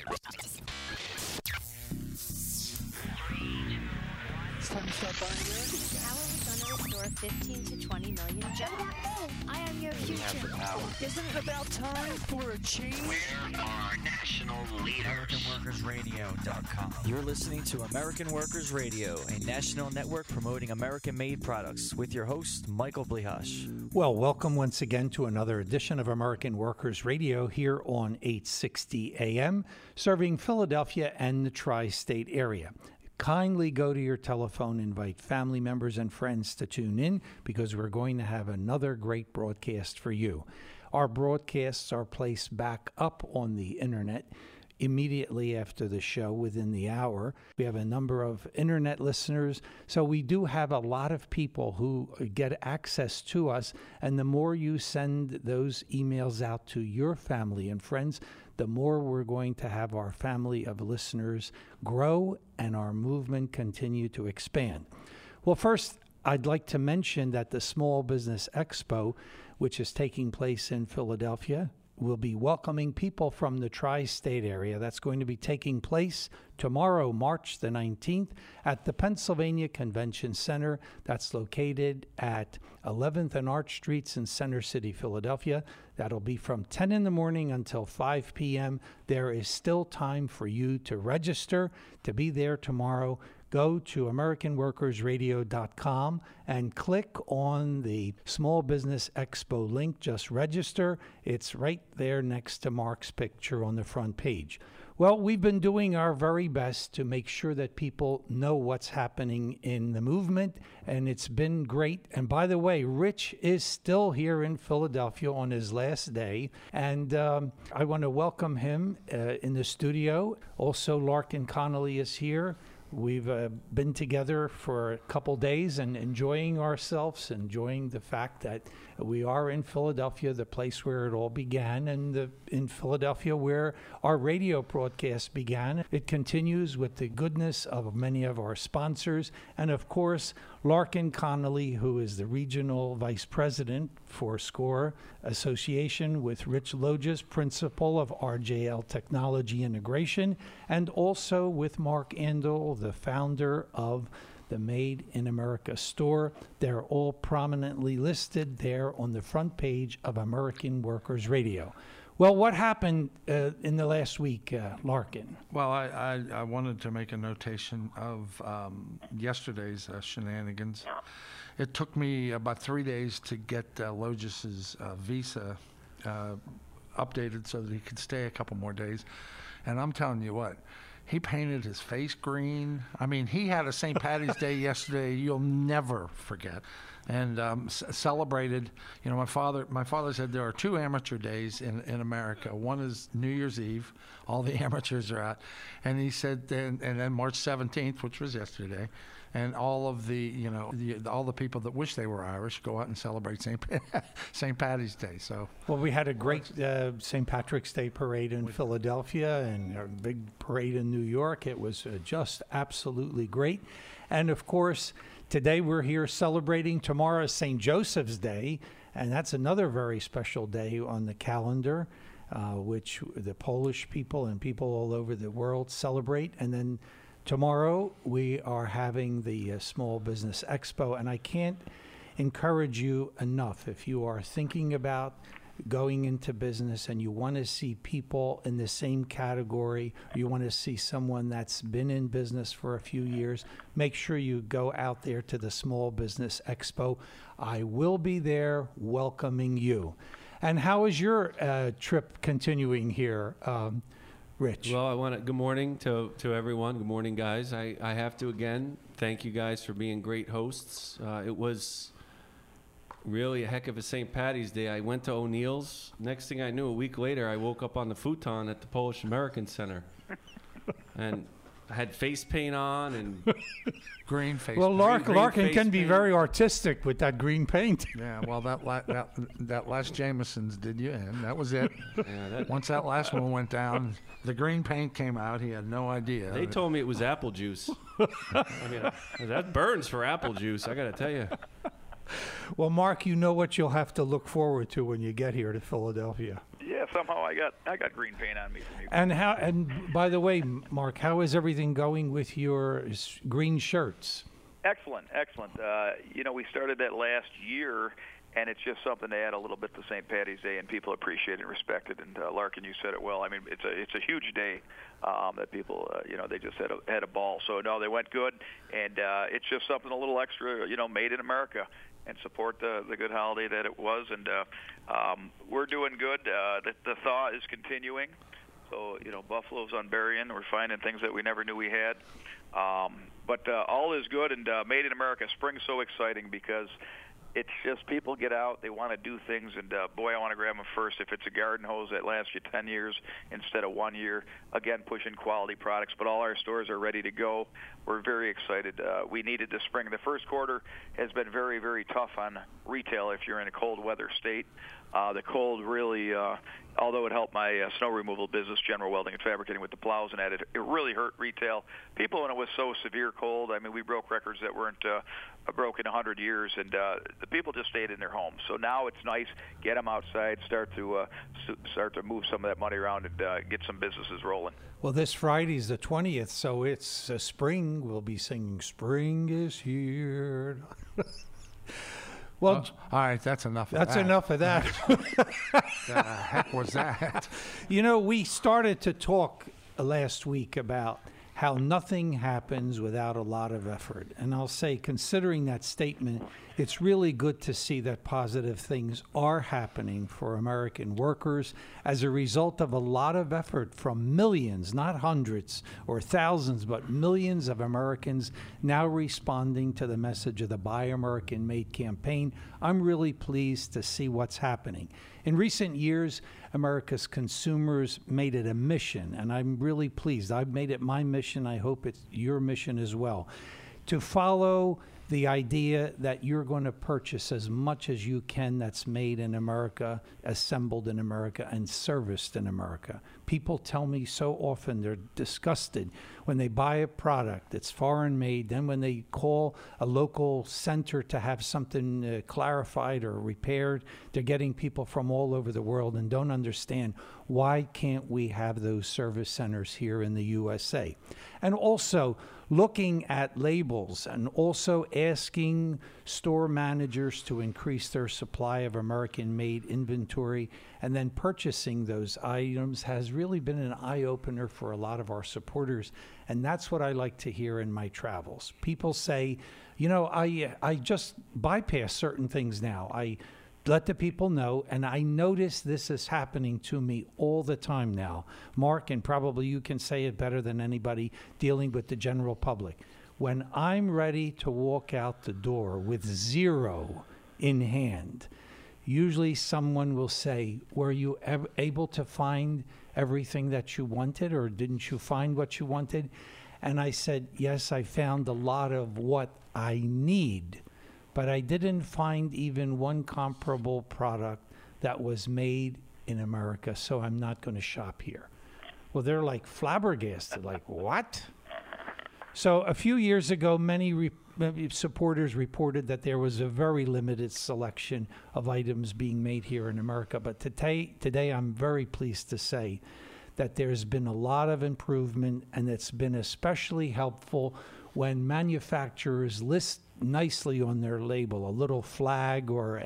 It's time to start buying air. How are we going to restore 15 to 20 million jobs? I am your future. Isn't it about time for a change? Where are national leaders? AmericanWorkersRadio.com. You're listening to American Workers Radio, a national network promoting American-made products, with your host, Michael Blihash. Well, welcome once again to another edition of American Workers Radio here on 860 AM, serving Philadelphia and the tri-state area. Kindly go to your telephone, invite family members and friends to tune in because we're going to have another great broadcast for you. Our broadcasts are placed back up on the internet immediately after the show, within the hour. We have a number of internet listeners, so we do have a lot of people who get access to us, and the more you send those emails out to your family and friends, the more we're going to have our family of listeners grow and our movement continue to expand. Well, first, I'd like to mention that the Small Business Expo, which is taking place in Philadelphia, will be welcoming people from the tri-state area. That's going to be taking place tomorrow, March the 19th, at the Pennsylvania Convention Center. That's located at 11th and Arch Streets in Center City, Philadelphia. That'll be from 10 in the morning until 5 p.m. There is still time for you to register to be there tomorrow. Go to AmericanWorkersRadio.com and click on the Small Business Expo link. Just register. It's right there next to Mark's picture on the front page. Well, we've been doing our very best to make sure that people know what's happening in the movement, and it's been great. And by the way, Rich is still here in Philadelphia on his last day, and I want to welcome him in the studio. Also, Larkin Connolly is here. We've been together for a couple days and enjoying ourselves, enjoying the fact that we are in Philadelphia, the place where it all began, and in Philadelphia where our radio broadcast began. It continues with the goodness of many of our sponsors, and of course, Larkin Connolly, who is the Regional Vice President for SCORE Association, with Rich Loges, Principal of RJL Technology Integration, and also with Mark Andel, the founder of the Made in America store. They're all prominently listed there on the front page of American Workers Radio. Well, what happened in the last week, Larkin? Well, I wanted to make a notation of yesterday's shenanigans. It took me about 3 days to get Logis's visa updated so that he could stay a couple more days. And I'm telling you what, he painted his face green. I mean, he had a St. Patty's Day yesterday you'll never forget, and celebrated. You know, my father said there are two amateur days in America. One is New Year's Eve, all the amateurs are out, and he said then March 17th, which was yesterday, and all of all the people that wish they were Irish go out and celebrate St. Patty's Day. So well, we had a great St. Patrick's Day parade in Philadelphia and a big parade in New York. It was just absolutely great. And of course, today we're here celebrating. Tomorrow is St. Joseph's Day, and that's another very special day on the calendar, which the Polish people and people all over the world celebrate. And then tomorrow we are having the Small Business Expo, and I can't encourage you enough. If you are thinking about going into business and you want to see people in the same category, or you want to see someone that's been in business for a few years, make sure you go out there to the Small Business Expo. I will be there welcoming you. And how is your trip continuing here, Rich? Well, I want to, good morning to everyone. Good morning, guys. I have to, again, thank you guys for being great hosts. It was really a heck of a St. Patty's Day. I went to O'Neill's. Next thing I knew, a week later, I woke up on the futon at the Polish American Center. And I had face paint on and green face. Well, paint. Larkin can be very artistic with that green paint. Yeah, well, that last Jameson's did you in. That was it. Yeah, once that last one went down, the green paint came out. He had no idea. They told me it was apple juice. I mean, that burns for apple juice, I got to tell you. Well, Mark, you know what you'll have to look forward to when you get here to Philadelphia. Yeah, Yeah, somehow I got green paint on me from you. And by the way, Mark, how is everything going with your green shirts? Excellent. We started that last year, and it's just something to add a little bit to St. Patty's Day, and people appreciate it and respect it. And Larkin, you said it well. I mean, it's a huge day that people, they just had a ball. So no, they went good, and it's just something a little extra, made in America, and support the good holiday that it was. And we're doing good. The thaw is continuing. So, buffalo's unburying. We're finding things that we never knew we had. But all is good, and Made in America. Spring's so exciting because it's just people get out, they want to do things, and boy, I want to grab them first. If it's a garden hose that lasts you 10 years instead of 1 year, again, pushing quality products, but all our stores are ready to go. We're very excited. We needed the spring. The first quarter has been very, very tough on retail if you're in a cold weather state. The cold really, although it helped my snow removal business, General Welding and Fabricating with the plows and that, it really hurt retail. People, when it was so severe cold, I mean, we broke records that weren't broken in 100 years, and the people just stayed in their homes. So now it's nice, get them outside, start to move some of that money around and get some businesses rolling. Well, this Friday's the 20th, so it's spring. We'll be singing "Spring is Here." Well, all right, that's enough of that. That's enough of that. The heck was that? We started to talk last week about how nothing happens without a lot of effort. And I'll say, considering that statement, it's really good to see that positive things are happening for American workers as a result of a lot of effort from millions, not hundreds or thousands, but millions of Americans now responding to the message of the Buy American Made campaign. I'm really pleased to see what's happening. In recent years, America's consumers made it a mission, and I'm really pleased. I've made it my mission. I hope it's your mission as well, to follow the idea that you're going to purchase as much as you can that's made in America, assembled in America, and serviced in America. People tell me so often they're disgusted when they buy a product that's foreign made, then when they call a local center to have something clarified or repaired, they're getting people from all over the world and don't understand why can't we have those service centers here in the USA. And also, looking at labels and also asking store managers to increase their supply of American-made inventory and then purchasing those items has really been an eye-opener for a lot of our supporters. And that's what I like to hear in my travels. People say, I just bypass certain things now. I let the people know, and I notice this is happening to me all the time now. Mark, and probably you can say it better than anybody dealing with the general public. When I'm ready to walk out the door with zero in hand, usually someone will say, were you able to find everything that you wanted, or didn't you find what you wanted? And I said, yes, I found a lot of what I need, but I didn't find even one comparable product that was made in America, so I'm not going to shop here. Well, they're like flabbergasted, like, what? So a few years ago, many supporters reported that there was a very limited selection of items being made here in America. But today I'm very pleased to say that there's been a lot of improvement, and it's been especially helpful when manufacturers list nicely on their label a little flag or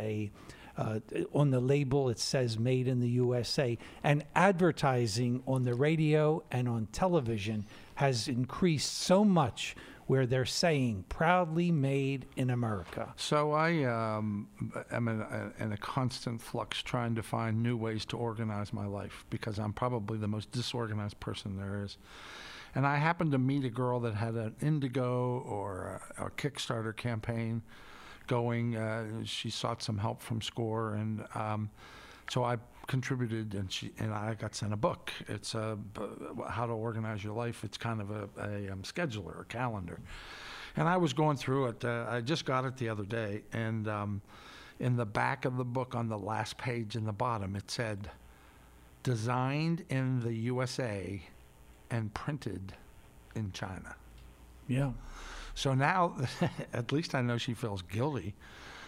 on the label it says made in the USA, and advertising on the radio and on television has increased so much where they're saying proudly made in America. So I am in a constant flux trying to find new ways to organize my life because I'm probably the most disorganized person there is. And I happened to meet a girl that had an Indigo or a Kickstarter campaign going. She sought some help from SCORE, and so I contributed, and I got sent a book. It's how to organize your life. It's kind of a scheduler, a calendar. And I was going through it. I just got it the other day, and in the back of the book, on the last page in the bottom, it said, "Designed in the USA and printed in China." Yeah. So now, at least I know she feels guilty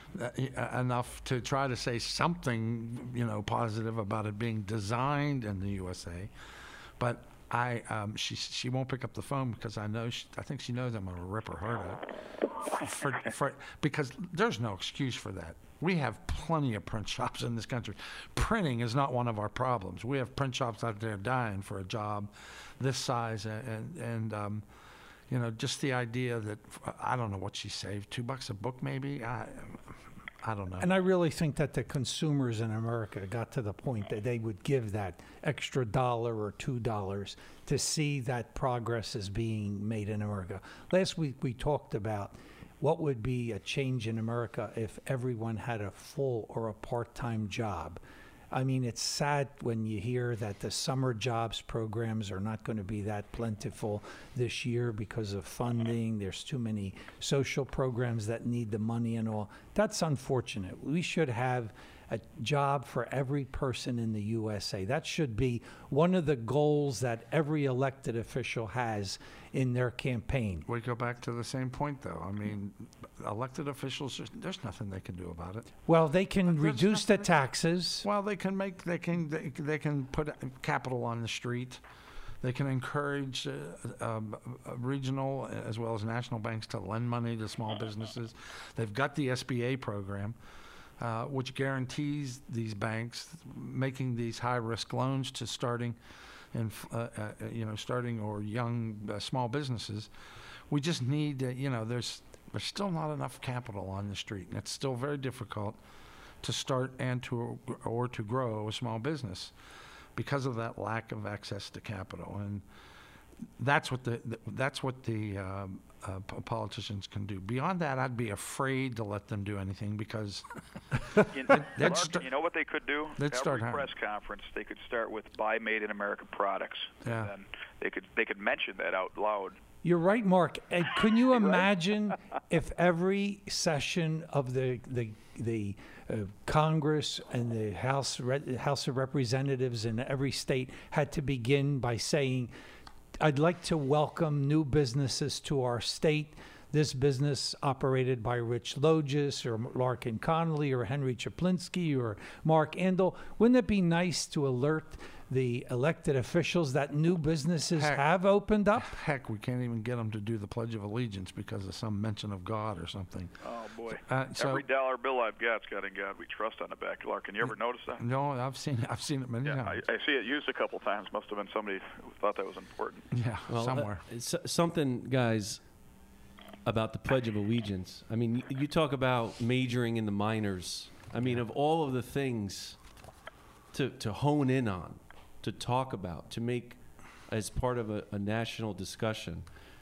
enough to try to say something, positive about it being designed in the USA. But she won't pick up the phone because I think she knows I'm going to rip her heart out. Because there's no excuse for that. We have plenty of print shops in this country. Printing is not one of our problems. We have print shops out there dying for a job this size, and just the idea that I don't know what she saved, $2 a book maybe. I don't know. And I really think that the consumers in America got to the point that they would give that extra $1 or $2 to see that progress is being made in America. Last week we talked about what would be a change in America if everyone had a full or a part-time job. I mean, it's sad when you hear that the summer jobs programs are not going to be that plentiful this year because of funding. There's too many social programs that need the money and all. That's unfortunate. We should have a job for every person in the USA. That should be one of the goals that every elected official has in their campaign. We go back to the same point, though. I mean, elected officials, there's nothing they can do about it. Well, they can reduce the taxes. Well, they can put capital on the street. They can encourage regional as well as national banks to lend money to small businesses. They've got the SBA program, which guarantees these banks making these high-risk loans to starting or young small businesses. We just need, there's still not enough capital on the street, and it's still very difficult to start and to grow a small business because of that lack of access to capital. And that's what the politicians can do. Beyond that, I'd be afraid to let them do anything because you know what they could do? Every press conference, they could start with "Buy Made in America products." Yeah. And they could mention that out loud. You're right, Mark. And can you imagine if every session of the Congress and the House of Representatives in every state had to begin by saying, "I'd like to welcome new businesses to our state. This business operated by Rich Logis or Larkin Connolly or Henry Chaplinsky or Mark Andel." Wouldn't it be nice to alert the elected officials that new businesses have opened up? Heck, we can't even get them to do the Pledge of Allegiance because of some mention of God or something. Oh, boy. Every dollar bill I've got's got "In God We Trust" on the back. Larkin, you ever notice that? No, I've seen it many times. I see it used a couple times. Must have been somebody who thought that was important. Yeah, somewhere. Something, guys, about the Pledge of Allegiance. I mean, you talk about majoring in the minors. I mean, of all of the things to hone in on, to talk about, to make as part of a national discussion,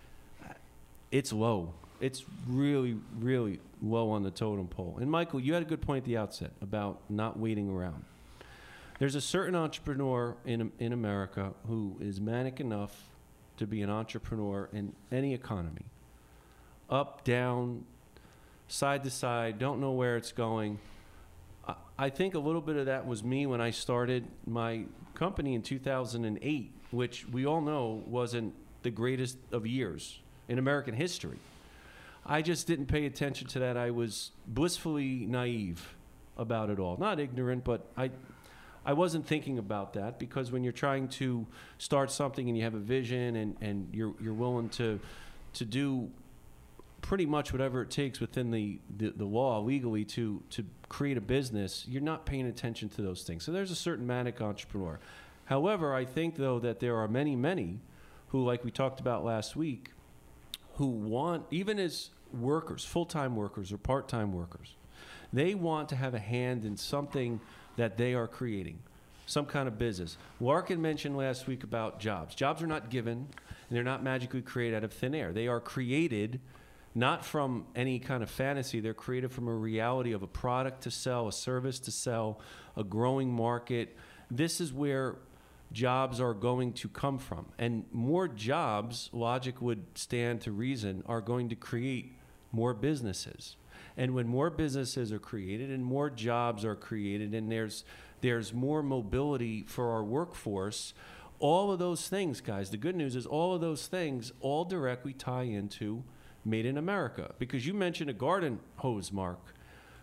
it's low. It's really, really low on the totem pole. And Michael, you had a good point at the outset about not waiting around. There's a certain entrepreneur in America who is manic enough to be an entrepreneur in any economy. Up, down, side to side, don't know where it's going. I think a little bit of that was me when I started my company in 2008, which we all know wasn't the greatest of years in American history. I just didn't pay attention to that. I was blissfully naive about it all. Not ignorant, but I wasn't thinking about that, because when you're trying to start something and you have a vision and you're willing to do pretty much whatever it takes within the law legally to create a business, you're not paying attention to those things. So there's a certain manic entrepreneur. However, I think, though, that there are many, many who, like we talked about last week, who want, even as workers, full-time workers or part-time workers, they want to have a hand in something that they are creating, some kind of business. Larkin mentioned last week about jobs. Jobs are not given, and they're not magically created out of thin air. They are created not from any kind of fantasy. They're created from a reality of a product to sell, a service to sell, a growing market. This is where jobs are going to come from. And more jobs, logic would stand to reason, are going to create more businesses. And when more businesses are created and more jobs are created and there's more mobility for our workforce, all of those things, guys, the good news is all of those things all directly tie into Made in America. Because you mentioned a garden hose, Mark.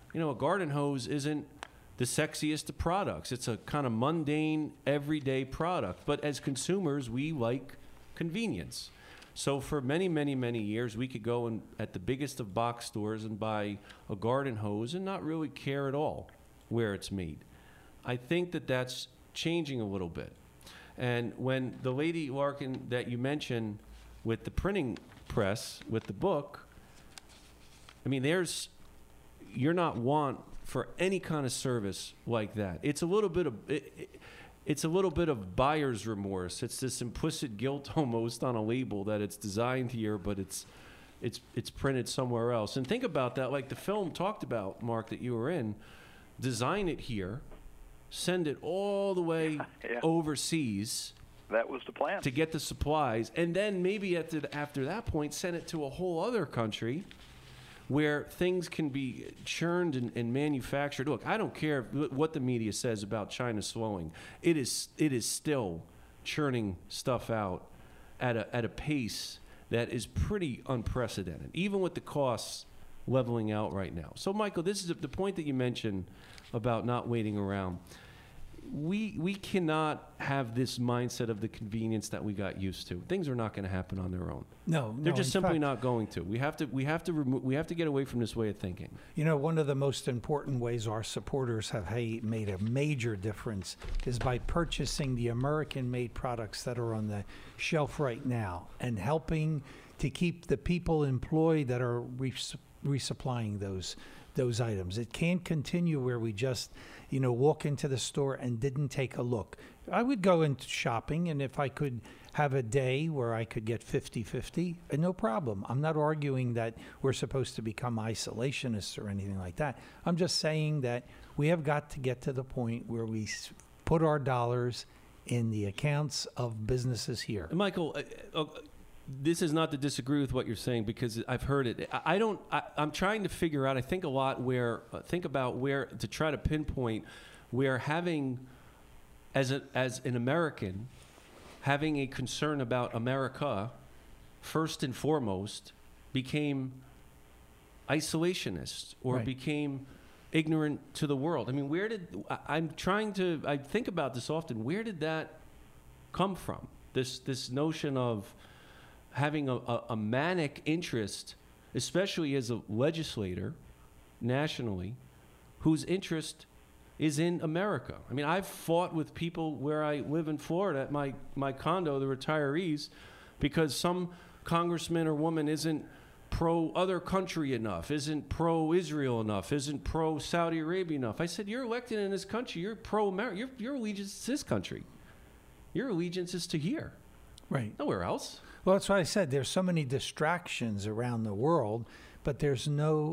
a garden hose isn't the sexiest of products. It's a kind of mundane, everyday product. But as consumers, we like convenience. So for many, many, many years, we could go at the biggest of box stores and buy a garden hose and not really care at all where it's made. I think that that's changing a little bit. And when the lady, Larkin, that you mentioned with the printing press, with the book, I mean, you're not want for any kind of service like that. It's a little bit of it's a little bit of buyer's remorse. It's this implicit guilt almost on a label that it's designed here, but it's printed somewhere else. And think about that, like the film talked about, Mark, that you were in. Design it here, send it all the way overseas. That was the plan. To get the supplies, and then maybe after that point, send it to a whole other country where things can be churned and manufactured. Look, I don't care what the media says about China slowing. It is still churning stuff out at a pace that is pretty unprecedented, even with the costs leveling out right now. So, Michael, this is the point that you mentioned about not waiting around. We cannot have this mindset of the convenience that we got used to. Things are not going to happen on their own. No, they're just simply not going to. We have to get away from this way of thinking. One of the most important ways our supporters have made a major difference is by purchasing the American-made products that are on the shelf right now and helping to keep the people employed that are resupplying those items. It can't continue where we just walk into the store and didn't take a look. I would go into shopping, and if I could have a day where I could get 50-50, no problem. I'm not arguing that we're supposed to become isolationists or anything like that. I'm just saying that we have got to get to the point where we put our dollars in the accounts of businesses here. Michael, this is not to disagree with what you're saying, because I've heard it. I'm trying to figure out, I think a lot about where to try to pinpoint where having, as an American, having a concern about America, first and foremost, became isolationist or became ignorant to the world. I mean, I think about this often. Where did that come from? This notion of having a manic interest, especially as a legislator nationally, whose interest is in America. I mean, I've fought with people where I live in Florida at my condo, the retirees, because some congressman or woman isn't pro-other country enough, isn't pro-Israel enough, isn't pro-Saudi Arabia enough. I said, you're elected in this country, you're pro-America, your allegiance is to this country. Your allegiance is to here. Right. Nowhere else. Well, that's why I said there's so many distractions around the world, but there's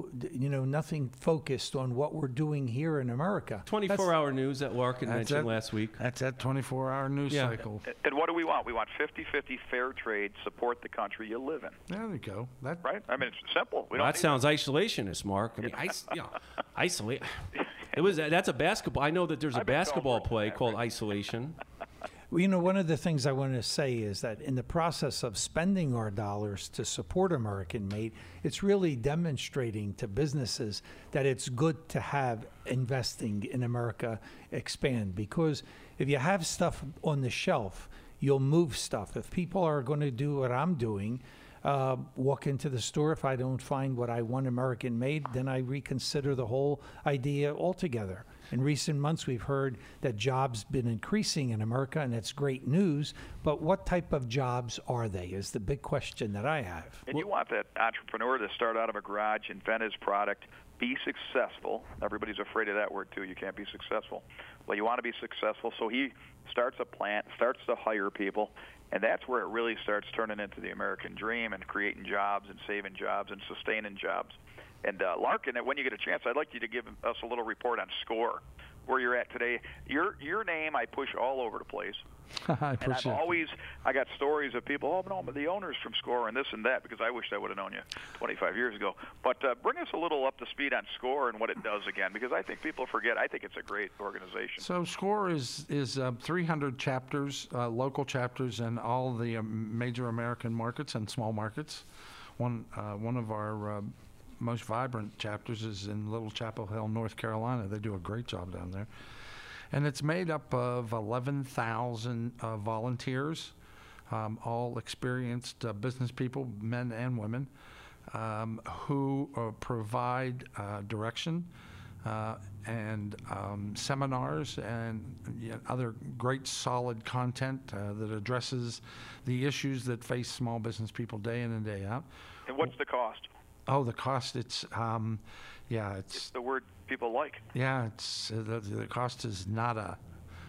nothing focused on what we're doing here in America. 24-hour news that Larkin mentioned last week. That's that 24-hour news cycle. And what do we want? We want 50-50 fair trade, support the country you live in. There we go. Right? I mean, it's simple. That sounds isolationist, Mark. I mean, isolate. That's a basketball. I know that there's a basketball play called Isolation. Well, one of the things I want to say is that in the process of spending our dollars to support American-made, it's really demonstrating to businesses that it's good to have investing in America expand. Because if you have stuff on the shelf, you'll move stuff. If people are going to do what I'm doing, walk into the store, if I don't find what I want American-made, then I reconsider the whole idea altogether. In recent months, we've heard that jobs been increasing in America, and that's great news. But what type of jobs are they is the big question that I have. And you want that entrepreneur to start out of a garage, invent his product, be successful. Everybody's afraid of that word, too. You can't be successful. Well, you want to be successful, so he starts a plant, starts to hire people, and that's where it really starts turning into the American dream and creating jobs and saving jobs and sustaining jobs. And Larkin, when you get a chance, I'd like you to give us a little report on SCORE, where you're at today. Your name I push all over the place. I got stories of people, but the owners from SCORE and this and that, because I wish I would have known you 25 years ago. But bring us a little up to speed on SCORE and what it does again, because I think people forget. I think it's a great organization. So SCORE is 300 chapters, local chapters in all the major American markets and small markets. One of our most vibrant chapters is in Little Chapel Hill, North Carolina. They do a great job down there. And it's made up of 11,000 volunteers, all experienced business people, men and women, who provide direction and seminars and other great solid content that addresses the issues that face small business people day in and day out. And what's the cost? Oh, the cost, it's the word people like. Yeah, it's the cost is nada.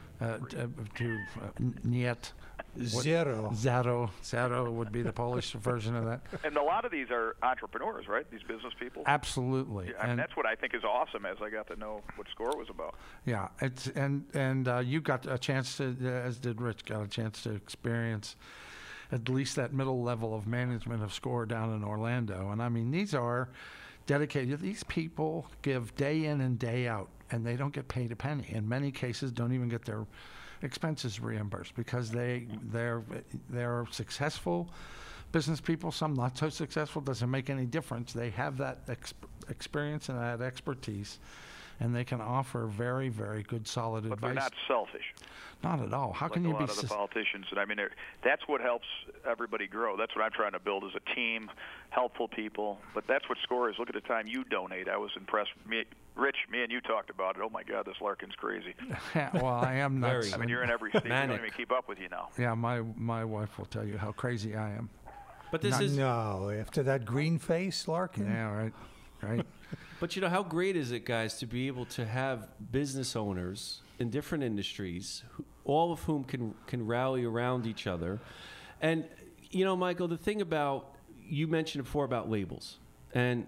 Niet. Zero. Zero would be the Polish version of that. And a lot of these are entrepreneurs, right? These business people. Absolutely. Yeah, I mean, that's what I think is awesome. As I got to know what SCORE was about. Yeah, it's and you got a chance to, as did Rich, got a chance to experience at least that middle level of management of SCORE down in Orlando. And I mean, these are dedicated. These people give day in and day out, and they don't get paid a penny. In many cases, don't even get their expenses reimbursed because they're successful business people. Some not so successful. Doesn't make any difference. They have that experience and that expertise, and they can offer very, very good, solid advice. But they're not selfish. Not at all. How like can you a be? lot of the politicians, and I mean, that's what helps everybody grow. That's what I'm trying to build as a team, helpful people. But that's what SCORE is. Look at the time you donate. I was impressed. Rich, me and you talked about it. Oh my God, this Larkin's crazy. Well, I am nuts. Very. I mean, you're in every state. You don't Manic. even keep up with you now. Yeah, my wife will tell you how crazy I am. But this is No, after that green face, Larkin. Yeah, right. But you know, how great is it, guys, to be able to have business owners in different industries, all of whom can rally around each other. And, you know, Michael, the thing about, you mentioned before about labels. And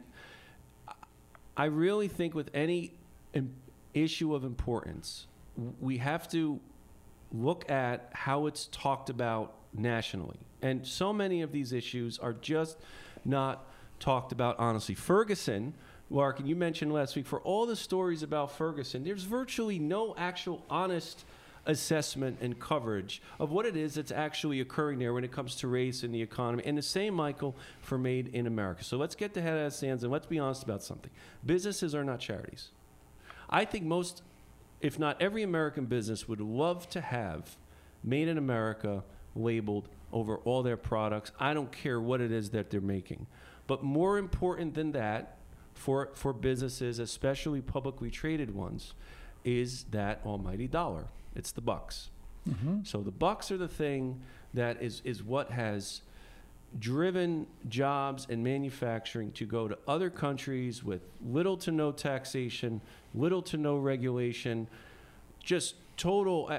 I really think with any issue of importance, we have to look at how it's talked about nationally. And so many of these issues are just not talked about honestly. Ferguson, Larkin, you mentioned last week, for all the stories about Ferguson, there's virtually no actual honest assessment and coverage of what it is that's actually occurring there when it comes to race and the economy. And the same, Michael, for Made in America. So let's get the head out of the sands and let's be honest about something. Businesses are not charities. I think most, if not every American business would love to have Made in America labeled over all their products. I don't care what it is that they're making. But more important than that, for businesses, especially publicly traded ones, is that almighty dollar. It's the bucks. Mm-hmm. So the bucks are the thing that is what has driven jobs and manufacturing to go to other countries with little to no taxation, little to no regulation, just total.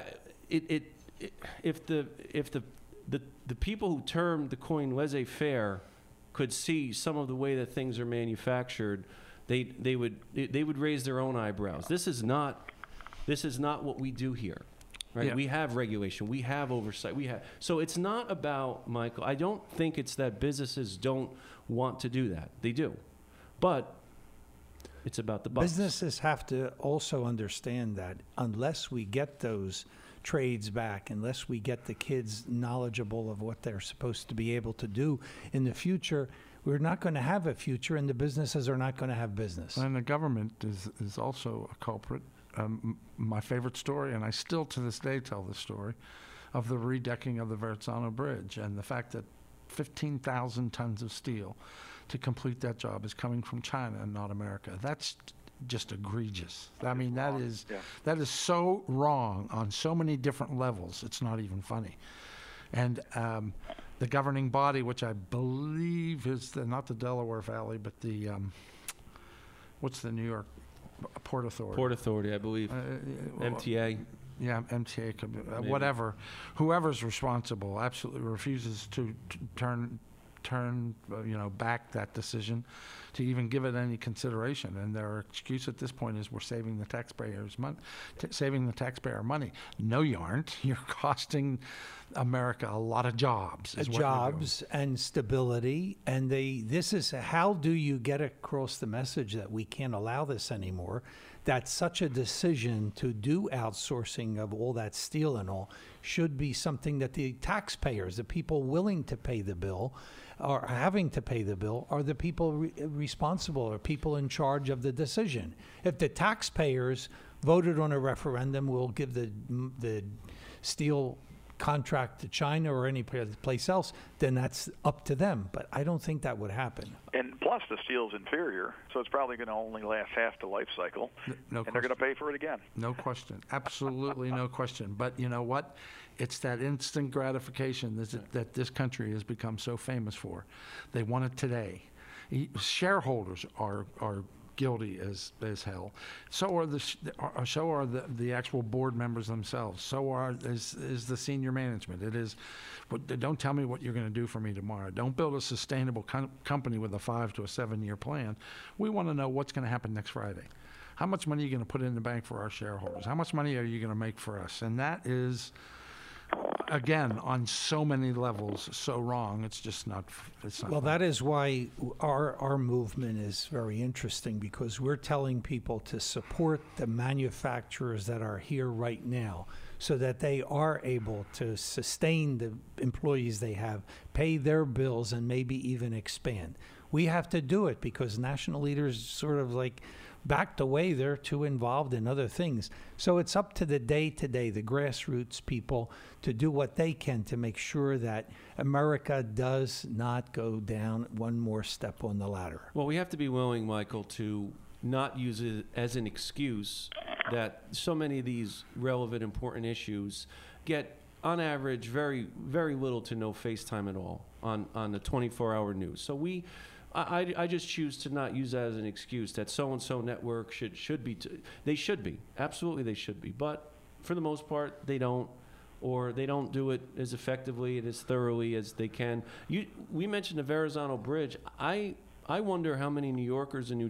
If the people who termed the coin laissez-faire could see some of the way that things are manufactured, they would raise their own eyebrows. This is not what we do here, right? Yeah. We have regulation, we have oversight, so it's not about, Michael, I don't think it's that businesses don't want to do that. They do, but it's about the bucks. Businesses have to also understand that unless we get those trades back, unless we get the kids knowledgeable of what they're supposed to be able to do in the future, we're not going to have a future, and the businesses are not going to have business. And the government is also a culprit. My favorite story, and I still to this day tell the story, of the redecking of the Verrazzano Bridge, and the fact that 15,000 tons of steel to complete that job is coming from China and not America. That's just egregious. I mean, that is so wrong on so many different levels. It's not even funny. And the governing body, which I believe is not the Delaware Valley, but the what's the New York Port Authority? Port Authority, I believe. MTA. Yeah, MTA could be, whatever. Whoever's responsible absolutely refuses to turn back that decision, to even give it any consideration. And their excuse at this point is, we're saving the taxpayers money. No, you aren't. You're costing America a lot of jobs. Jobs and stability. And this is how do you get across the message that we can't allow this anymore? that such a decision to do outsourcing of all that steel and all should be something that the taxpayers, the people willing to pay the bill, or having to pay the bill, are the people responsible, or people in charge of the decision. If the taxpayers voted on a referendum, we'll give the steel contract to China or any place else, then that's up to them. But I don't think that would happen. And plus, the steel's inferior, so it's probably going to only last half the life cycle, and they're going to pay for it again. No question. Absolutely no question. But you know what? It's that instant gratification that this country has become so famous for. They want it today. Shareholders are guilty as hell. So are the actual board members themselves. So is the senior management. It is. Don't tell me what you're going to do for me tomorrow. Don't build a sustainable company with a 5 to 7 year plan. We want to know what's going to happen next Friday. How much money are you going to put in the bank for our shareholders? How much money are you going to make for us? And that is, again, on so many levels, so wrong. It's just not. It's not. Well, that is why our movement is very interesting, because we're telling people to support the manufacturers that are here right now, so that they are able to sustain the employees they have, pay their bills, and maybe even expand. We have to do it because national leaders sort of like backed away. They're too involved in other things. So it's up to the day-to-day, the grassroots people, to do what they can to make sure that America does not go down one more step on the ladder. Well, we have to be willing, Michael, to not use it as an excuse that so many of these relevant, important issues get, on average, very, very little to no face time at all on the 24-hour news. So I just choose to not use that as an excuse that so-and-so network should be. They should be. Absolutely, they should be. But for the most part, they don't, or they don't do it as effectively and as thoroughly as they can. We mentioned the Verrazano Bridge. I wonder how many New Yorkers and New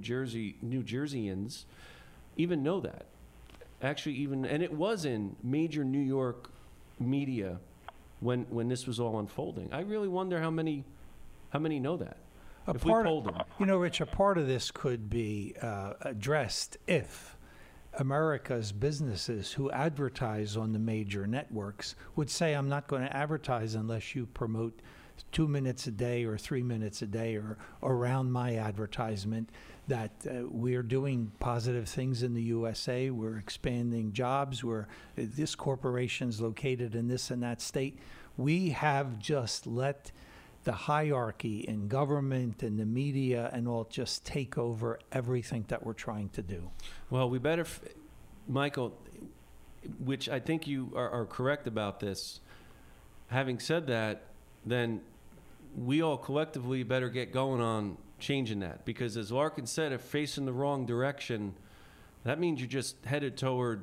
Jerseyans even know that. Actually, and it was in major New York media when this was all unfolding. I really wonder how many know that. If we polled them. You know, Rich, a part of this could be addressed if America's businesses who advertise on the major networks would say, I'm not going to advertise unless you promote 2 minutes a day or 3 minutes a day or around my advertisement, that we're doing positive things in the USA, we're expanding jobs, this corporation's located in this and that state. We have just let the hierarchy in government and the media and all just take over everything that we're trying to do. Well, we better, Michael, which I think you are correct about this. Having said that, then we all collectively better get going on changing that, because as Larkin said, if facing the wrong direction, that means you're just headed toward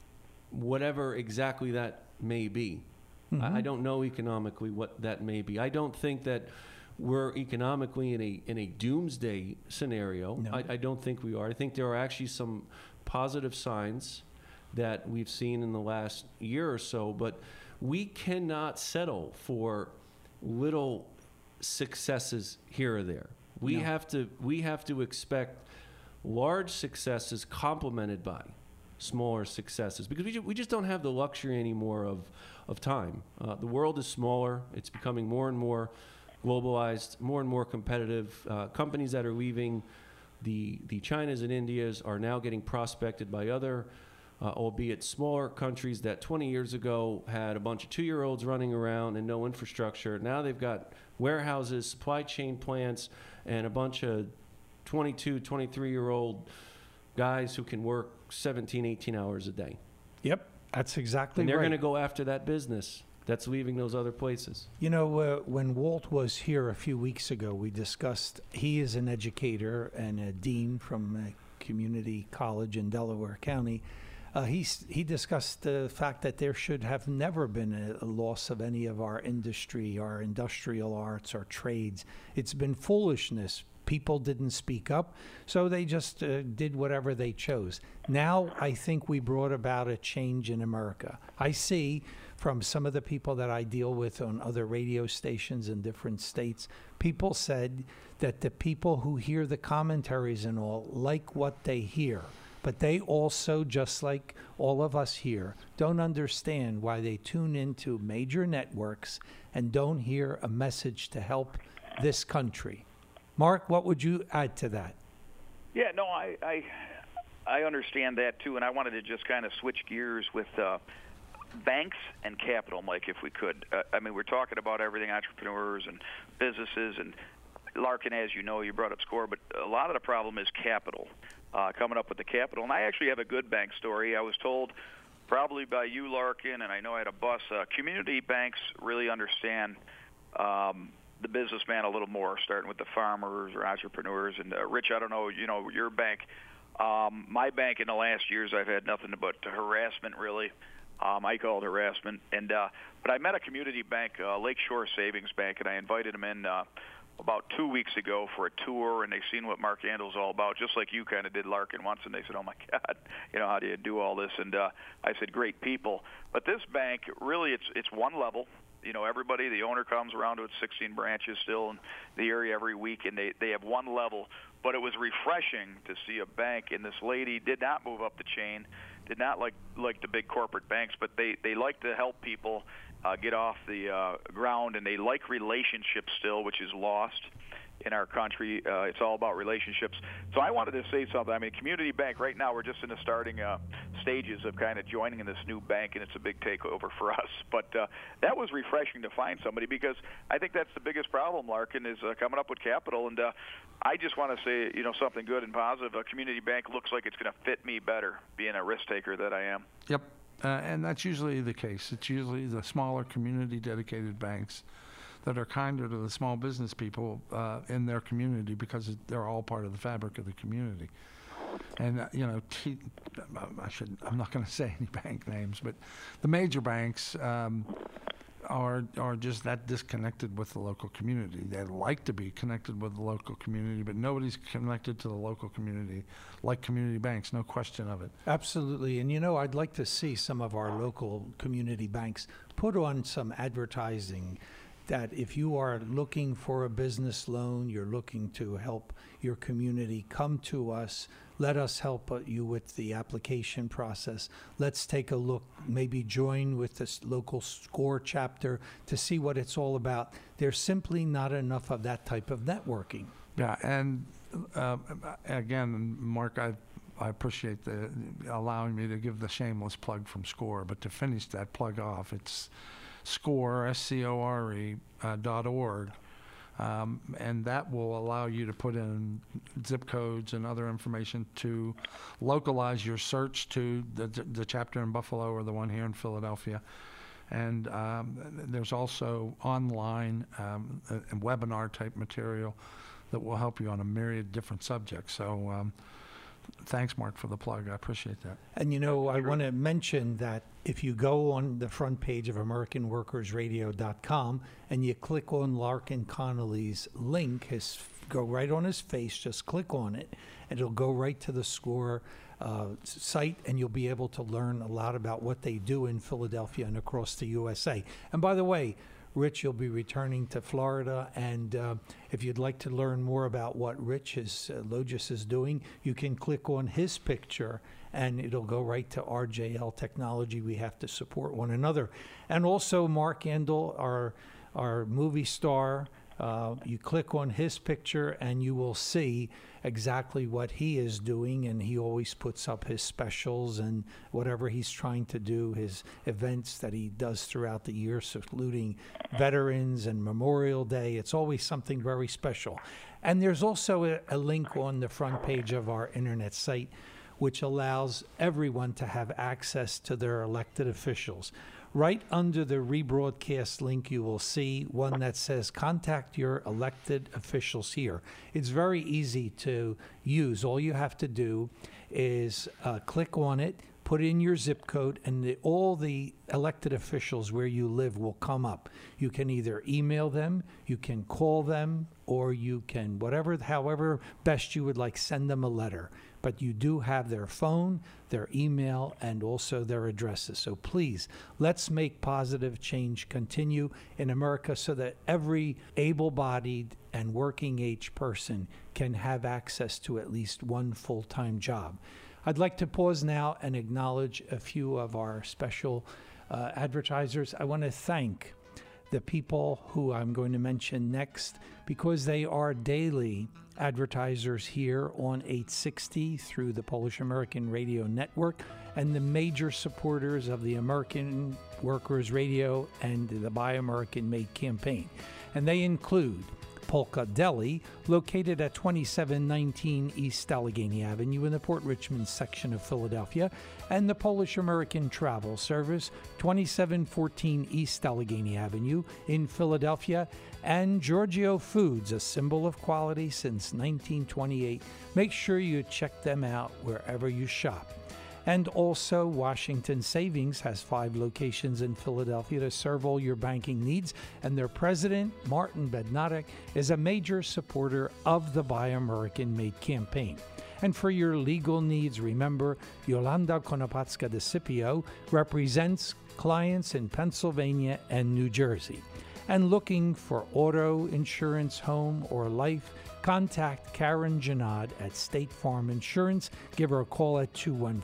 whatever exactly that may be. Mm-hmm. I don't know economically what that may be. I don't think that we're economically in a doomsday scenario. No. I don't think we are. I think there are actually some positive signs that we've seen in the last year or so, but we cannot settle for little successes here or there. We have to expect large successes complemented by smaller successes, because we just don't have the luxury anymore of time. The world is smaller. It's becoming more and more globalized, more and more competitive. Companies that are leaving the Chinas and Indias are now getting prospected by other, albeit smaller countries that 20 years ago had a bunch of 2-year-olds running around and no infrastructure. Now they've got warehouses, supply chain plants, and a bunch of 22, 23-year-old guys who can work 17, 18 hours a day. Yep, that's exactly right. And they're going to go after that business that's leaving those other places. You know, when Walt was here a few weeks ago, we discussed, he is an educator and a dean from a community college in Delaware County. He discussed the fact that there should have never been a loss of any of our industry, our industrial arts, our trades. It's been foolishness. People didn't speak up, so they just did whatever they chose. Now I think we brought about a change in America. I see from some of the people that I deal with on other radio stations in different states, people said that the people who hear the commentaries and all like what they hear. but they also, just like all of us here, don't understand why they tune into major networks and don't hear a message to help this country. Mark, what would you add to that? Yeah, no, I understand that too, and I wanted to just kind of switch gears with banks and capital, Mike, if we could. I mean, we're talking about everything, entrepreneurs and businesses, and Larkin, as you know, you brought up SCORE, but a lot of the problem is capital, coming up with the capital. And I actually have a good bank story. I was told probably by you, Larkin, and I know I had a boss, community banks really understand the businessman a little more, starting with the farmers or entrepreneurs. And Rich, I don't know, your bank. My bank in the last years, I've had nothing but harassment, really. I call it harassment. And but I met a community bank, Lakeshore Savings Bank, and I invited them in about 2 weeks ago for a tour, and they've seen what Mark Andel's all about, just like you kind of did Larkin once, and they said, oh, my God, how do you do all this? And I said, great people. But this bank, really, it's one level. Everybody, the owner comes around to its 16 branches still in the area every week, and they have one level. But it was refreshing to see a bank, and this lady did not move up the chain, did not like the big corporate banks, but they like to help people get off the ground, and they like relationships still, which is lost in our country. It's all about relationships. So I wanted to say something. I mean, community bank, right now we're just in the starting stages of kind of joining in this new bank, and it's a big takeover for us. But that was refreshing to find somebody, because I think that's the biggest problem, Larkin, is coming up with capital. And I just want to say, something good and positive. A community bank looks like it's going to fit me better, being a risk taker that I am. Yep. And that's usually the case. It's usually the smaller community-dedicated banks that are kinder to the small business people in their community, because they're all part of the fabric of the community. And I'm not going to say any bank names, but the major banks are just that disconnected with the local community. They like to be connected with the local community, but nobody's connected to the local community like community banks, no question of it. Absolutely. And I'd like to see some of our local community banks put on some advertising that if you are looking for a business loan, you're looking to help your community, come to us. Let us help you with the application process. Let's take a look, maybe join with this local SCORE chapter to see what it's all about. There's simply not enough of that type of networking. Yeah, and again, Mark, I appreciate allowing me to give the shameless plug from SCORE, but to finish that plug off, it's SCORE, SCORE.org, and that will allow you to put in zip codes and other information to localize your search to the chapter in Buffalo or the one here in Philadelphia. And there's also online and webinar type material that will help you on a myriad different subjects. So thanks, Mark, for the plug. I appreciate that. And I want to mention that if you go on the front page of AmericanWorkersRadio.com and you click on Larkin Connolly's link, go right on his face, just click on it, and it'll go right to the SCORE site, and you'll be able to learn a lot about what they do in Philadelphia and across the USA. And by the way, Rich, you'll be returning to Florida, and if you'd like to learn more about what Rich Logis is doing, you can click on his picture, and it'll go right to RJL Technology. We have to support one another. And also Mark Andel, our movie star, you click on his picture, and you will see exactly what he is doing, and he always puts up his specials and whatever he's trying to do, his events that he does throughout the year, saluting veterans and Memorial Day. It's always something very special. And there's also a link on the front page of our internet site which allows everyone to have access to their elected officials. Right under the rebroadcast link, you will see one that says contact your elected officials here. It's very easy to use. All you have to do is click on it, put in your zip code, and all the elected officials where you live will come up. You can either email them, you can call them, or you can, however best you would like, send them a letter. But you do have their phone, their email, and also their addresses. So please, let's make positive change continue in America so that every able-bodied and working-age person can have access to at least one full-time job. I'd like to pause now and acknowledge a few of our special advertisers. I want to thank the people who I'm going to mention next because they are daily advertisers here on 860 through the Polish American Radio Network and the major supporters of the American Workers Radio and the Buy American Made campaign. And they include Polka Deli, located at 2719 East Allegheny Avenue in the Port Richmond section of Philadelphia, and the Polish American Travel Service, 2714 East Allegheny Avenue in Philadelphia, and Giorgio Foods, a symbol of quality since 1928. Make sure you check them out wherever you shop. And also, Washington Savings has 5 locations in Philadelphia to serve all your banking needs, and their president, Martin Bednarik, is a major supporter of the Buy American Made campaign. And for your legal needs, remember, Yolanda Konopatska de Scipio represents clients in Pennsylvania and New Jersey. And looking for auto insurance, home, or life, contact Karen Janad at State Farm Insurance. Give her a call at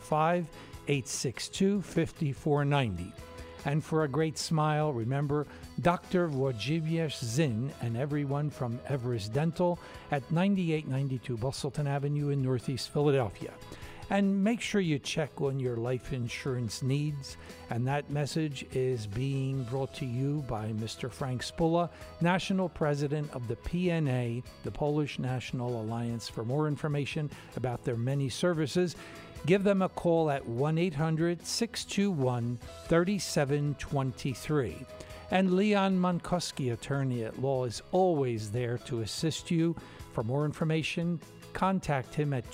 215-862-5490. And for a great smile, remember Dr. Wojciech Zinn and everyone from Everest Dental at 9892 Bustleton Avenue in Northeast Philadelphia. And make sure you check on your life insurance needs. And that message is being brought to you by Mr. Frank Spula, National President of the PNA, the Polish National Alliance. For more information about their many services, give them a call at 1-800-621-3723. And Leon Monkowski, attorney at law, is always there to assist you. For more information, contact him at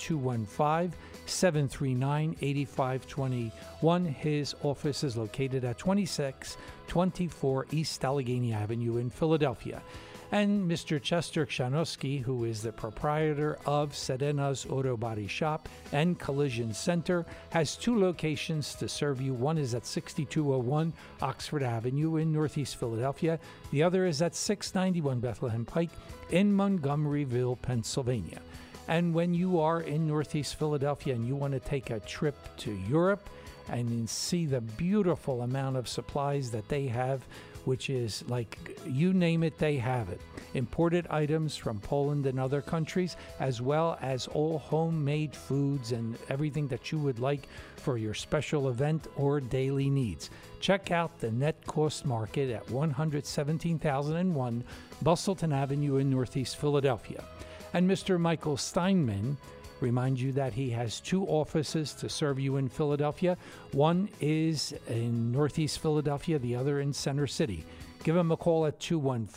215-739-8521. His office is located at 2624 East Allegheny Avenue in Philadelphia. And Mr. Chester Kshanowski, who is the proprietor of Serena's Auto Body Shop and Collision Center, has 2 locations to serve you. One is at 6201 Oxford Avenue in Northeast Philadelphia. The other is at 691 Bethlehem Pike in Montgomeryville, Pennsylvania. And when you are in Northeast Philadelphia and you want to take a trip to Europe and see the beautiful amount of supplies that they have, which is like, you name it, they have it. Imported items from Poland and other countries, as well as all homemade foods and everything that you would like for your special event or daily needs. Check out the Net Cost Market at 117,001 Bustleton Avenue in Northeast Philadelphia. And Mr. Michael Steinman reminds you that he has 2 offices to serve you in Philadelphia. One is in Northeast Philadelphia, the other in Center City. Give him a call at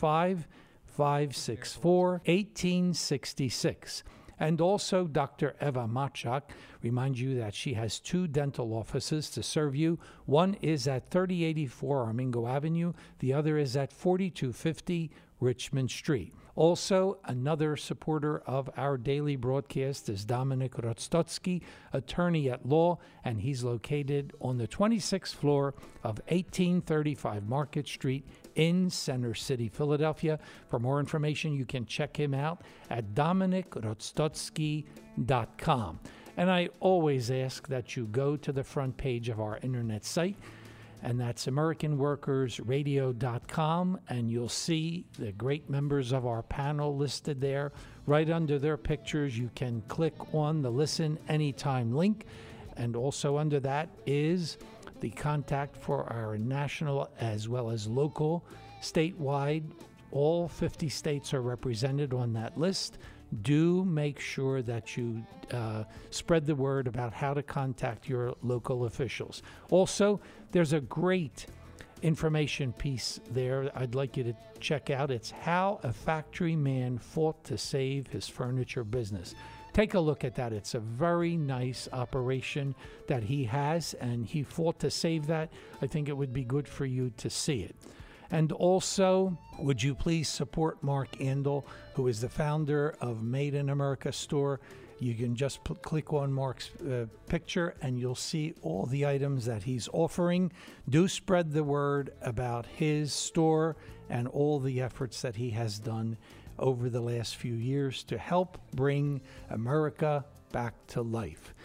215-564-1866. And also, Dr. Eva Machak reminds you that she has 2 dental offices to serve you. One is at 3084 Armingo Avenue. The other is at 4250 Richmond Street. Also, another supporter of our daily broadcast is Dominic Rostotsky, attorney at law, and he's located on the 26th floor of 1835 Market Street in Center City, Philadelphia. For more information, you can check him out at DominicRostotsky.com. And I always ask that you go to the front page of our internet site, and that's AmericanWorkersRadio.com, and you'll see the great members of our panel listed there. Right under their pictures, you can click on the Listen Anytime link, and also under that is the contact for our national as well as local, statewide. All 50 states are represented on that list. Do make sure that you spread the word about how to contact your local officials. Also, there's a great information piece there I'd like you to check out. It's How a Factory Man Fought to Save His Furniture Business. Take a look at that. It's a very nice operation that he has, and he fought to save that. I think it would be good for you to see it. And also, would you please support Mark Andel, who is the founder of Made in America Store? You can just click on Mark's picture and you'll see all the items that he's offering. Do spread the word about his store and all the efforts that he has done over the last few years to help bring America back to life.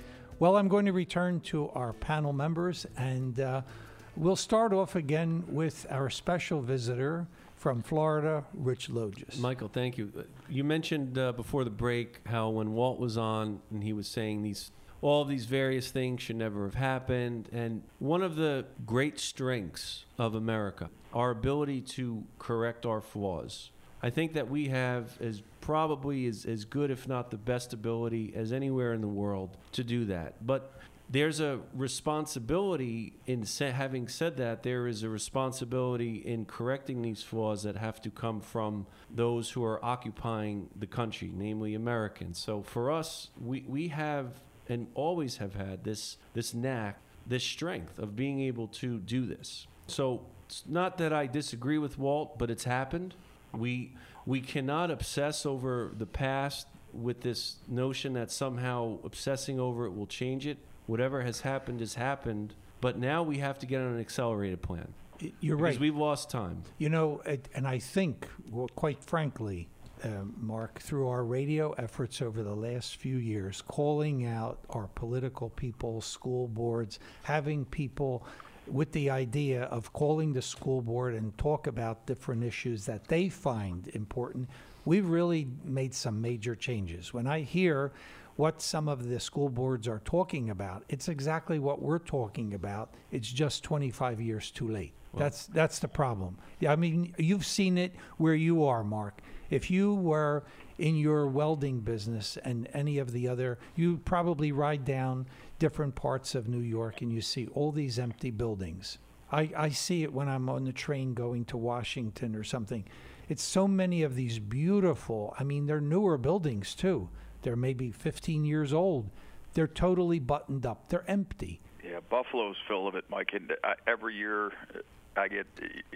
Well, I'm going to return to our panel members, and we'll start off again with our special visitor from Florida, Rich Logis. Michael, thank you. You mentioned before the break how when Walt was on and he was saying all of these various things should never have happened. And one of the great strengths of America, our ability to correct our flaws. I think that we have probably as good, if not the best ability as anywhere in the world to do that. But there's a responsibility in having said that, there is a responsibility in correcting these flaws that have to come from those who are occupying the country, namely Americans. So for us, we have and always have had this knack, this strength of being able to do this. So it's not that I disagree with Walt, but it's happened. We cannot obsess over the past with this notion that somehow obsessing over it will change it. Whatever has happened, but now we have to get on an accelerated plan. You're right. Because we've lost time. You know, and I think, well, quite frankly, Mark, through our radio efforts over the last few years, calling out our political people, school boards, having people with the idea of calling the school board and talk about different issues that they find important, we've really made some major changes. When I hear what some of the school boards are talking about, it's exactly what we're talking about. It's just 25 years too late. Well, that's the problem. Yeah, I mean, you've seen it where you are, Mark. If you were in your welding business and any of the other, you probably ride down different parts of New York and you see all these empty buildings. I see it when I'm on the train going to Washington or something. It's so many of these beautiful, I mean, they're newer buildings too. They're maybe 15 years old. They're totally buttoned up. They're empty. Yeah, Buffalo's full of it, Mike. And every year I get,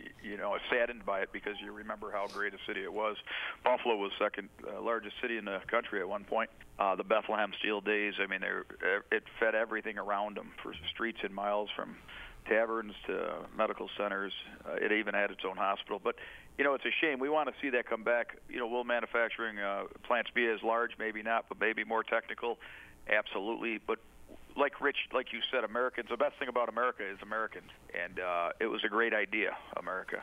saddened by it because you remember how great a city it was. Buffalo was second largest city in the country at one point. The Bethlehem Steel days, I mean, it fed everything around them for streets and miles from taverns to medical centers. It even had its own hospital. But, it's a shame. We want to see that come back. Will manufacturing plants be as large? Maybe not, but maybe more technical? Absolutely. But like Rich, like you said, Americans, the best thing about America is Americans. And it was a great idea, America.